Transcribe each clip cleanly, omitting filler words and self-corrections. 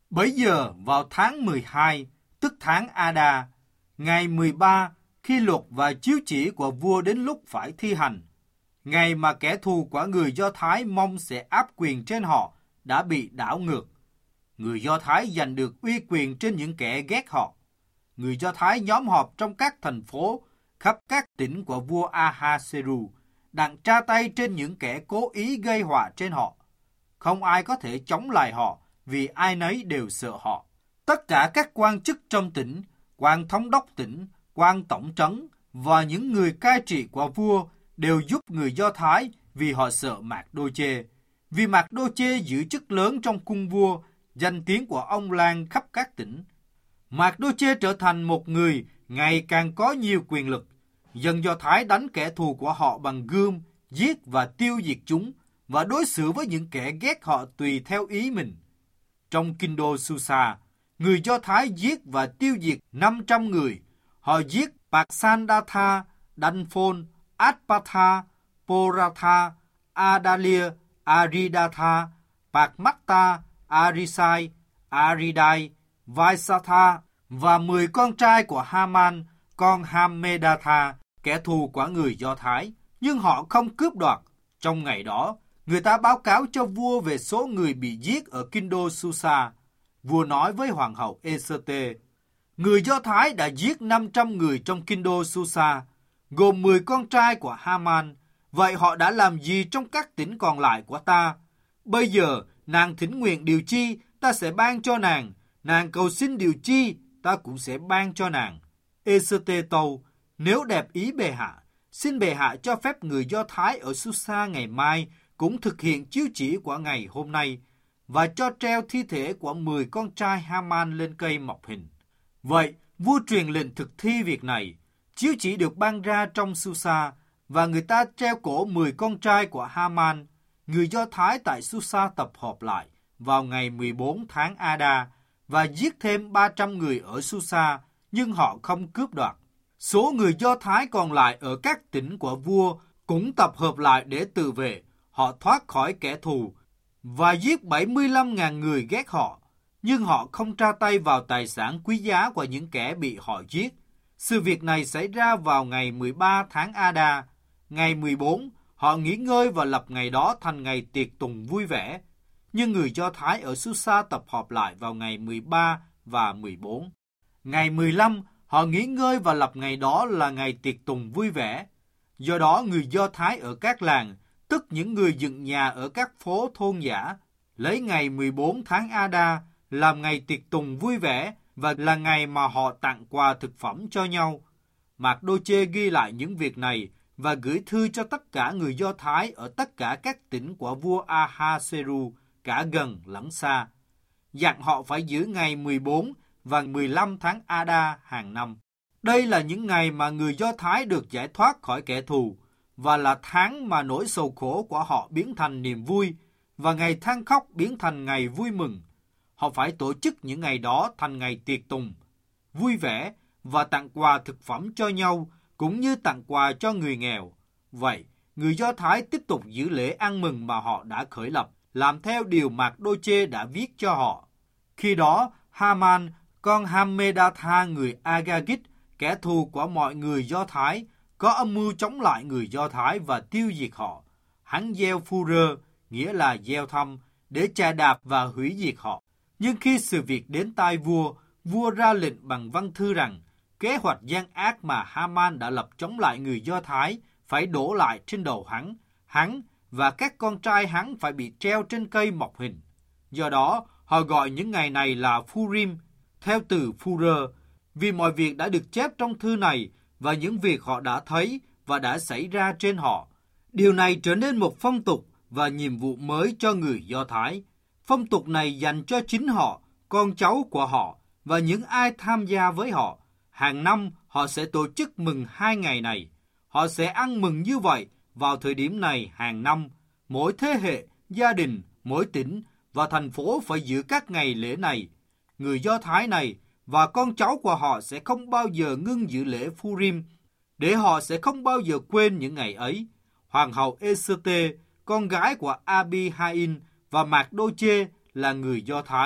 Bấy giờ vào tháng 12, tức tháng Adar, ngày 13, khi luật và chiếu chỉ của vua đến lúc phải thi hành, ngày mà kẻ thù của người Do Thái mong sẽ áp quyền trên họ đã bị đảo ngược. Người Do Thái giành được uy quyền trên những kẻ ghét họ. Người Do Thái nhóm họp trong các thành phố khắp các tỉnh của vua Ahasuerus, đặng tra tay trên những kẻ cố ý gây họa trên họ. Không ai có thể chống lại họ, vì ai nấy đều sợ họ. Tất cả các quan chức trong tỉnh, quan thống đốc tỉnh, quan tổng trấn và những người cai trị của vua đều giúp người Do Thái vì họ sợ Mạc-đô-chê. Vì Mạc-đô-chê giữ chức lớn trong cung vua, danh tiếng của ông lan khắp các tỉnh. Mạc-đô-chê trở thành một người ngày càng có nhiều quyền lực. Dân Do Thái đánh kẻ thù của họ bằng gươm, giết và tiêu diệt chúng, và đối xử với những kẻ ghét họ tùy theo ý mình. Trong kinh đô Susa, người Do Thái giết và tiêu diệt 500 người. Họ giết Paksandatha, Danphon, Atpatha, Poratha, Adalia, Aridatha, Pakmatta, Arisai, Aridai, Vaisatha và 10 con trai của Haman, con Hammedatha, kẻ thù của người Do Thái. Nhưng họ không cướp đoạt. Trong ngày đó, người ta báo cáo cho vua về số người bị giết ở kinh đô Susa. Vua nói với hoàng hậu Ê-sơ-tê, người Do Thái đã giết 500 người trong kinh đô Susa, gồm 10 con trai của Haman. Vậy họ đã làm gì trong các tỉnh còn lại của ta? Bây giờ, nàng thỉnh nguyện điều chi, ta sẽ ban cho nàng. Nàng cầu xin điều chi, ta cũng sẽ ban cho nàng. Ê-sơ-tê tâu, nếu đẹp ý bệ hạ, xin bệ hạ cho phép người Do Thái ở Susa ngày mai cũng thực hiện chiếu chỉ của ngày hôm nay, và cho treo thi thể của 10 con trai Haman lên cây mọc hình. Vậy, vua truyền lệnh thực thi việc này. Chiếu chỉ được ban ra trong Susa, và người ta treo cổ 10 con trai của Haman. Người Do Thái tại Susa tập hợp lại vào ngày 14 tháng Adar, và giết thêm 300 người ở Susa, nhưng họ không cướp đoạt. Số người Do Thái còn lại ở các tỉnh của vua cũng tập hợp lại để tự vệ. Họ thoát khỏi kẻ thù và giết 75.000 người ghét họ, nhưng họ không tra tay vào tài sản quý giá của những kẻ bị họ giết. Sự việc này xảy ra vào ngày 13 tháng Adar. Ngày 14, họ nghỉ ngơi và lập ngày đó thành ngày tiệc tùng vui vẻ. Nhưng người Do Thái ở Susa tập hợp lại vào ngày 13 và 14. Ngày 15, họ nghỉ ngơi và lập ngày đó là ngày tiệc tùng vui vẻ. Do đó, người Do Thái ở các làng, tức những người dựng nhà ở các phố thôn dã, lấy ngày 14 tháng Adar làm ngày tiệc tùng vui vẻ và là ngày mà họ tặng quà thực phẩm cho nhau. Mạc-đô-chê ghi lại những việc này và gửi thư cho tất cả người Do Thái ở tất cả các tỉnh của vua Ahasuerus, cả gần lẫn xa, dặn họ phải giữ ngày 14 và 15 tháng Adar hàng năm. Đây là những ngày mà người Do Thái được giải thoát khỏi kẻ thù, và là tháng mà nỗi sầu khổ của họ biến thành niềm vui, và ngày than khóc biến thành ngày vui mừng. Họ phải tổ chức những ngày đó thành ngày tiệc tùng, vui vẻ và tặng quà thực phẩm cho nhau, cũng như tặng quà cho người nghèo. Vậy, người Do Thái tiếp tục giữ lễ ăn mừng mà họ đã khởi lập, làm theo điều Mạc-đô-chê đã viết cho họ. Khi đó, Haman, con Hammedatha người Agagit, kẻ thù của mọi người Do Thái, có âm mưu chống lại người Do Thái và tiêu diệt họ. Hắn gieo Phu-rơ, nghĩa là gieo thăm, để chà đạp và hủy diệt họ. Nhưng khi sự việc đến tai vua, vua ra lệnh bằng văn thư rằng kế hoạch gian ác mà Haman đã lập chống lại người Do Thái phải đổ lại trên đầu hắn và các con trai hắn phải bị treo trên cây mọc hình. Do đó, họ gọi những ngày này là Phurim, theo từ Phu-rơ, vì mọi việc đã được chép trong thư này và những việc họ đã thấy và đã xảy ra trên họ. Điều này trở nên một phong tục và nhiệm vụ mới cho người Do Thái. Phong tục này dành cho chính họ, con cháu của họ và những ai tham gia với họ. Hàng năm họ sẽ tổ chức mừng 2 ngày này. Họ sẽ ăn mừng như vậy vào thời điểm này hàng năm. Mỗi thế hệ, gia đình, mỗi tỉnh và thành phố phải giữ các ngày lễ này. Người Do Thái này và con cháu của họ sẽ không bao giờ ngưng giữ lễ Phurim, để họ sẽ không bao giờ quên những ngày ấy. Hoàng hậu Ê-sơ-tê, con gái của Abi-ha-in và Mạc-đô-chê là người Do Thái,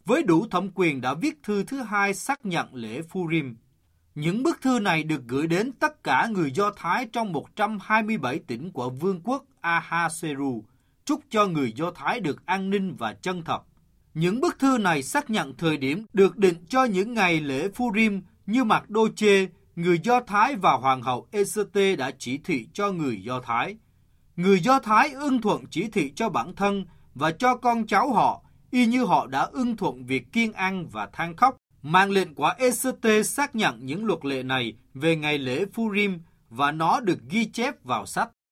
với đủ thẩm quyền đã viết thư thứ hai xác nhận lễ Purim. Những bức thư này được gửi đến tất cả người Do Thái trong 127 tỉnh của vương quốc Ahasuerus, chúc cho người Do Thái được an ninh và chân thật. Những bức thư này xác nhận thời điểm được định cho những ngày lễ Purim như Mardochê, người Do Thái và Hoàng hậu Ê-sê-tê đã chỉ thị cho người Do Thái. Người Do Thái ưng thuận chỉ thị cho bản thân và cho con cháu họ, y như họ đã ưng thuận việc kiêng ăn và than khóc. Mạng lệnh của Ê-sê-tê xác nhận những luật lệ này về ngày lễ Purim và nó được ghi chép vào sách.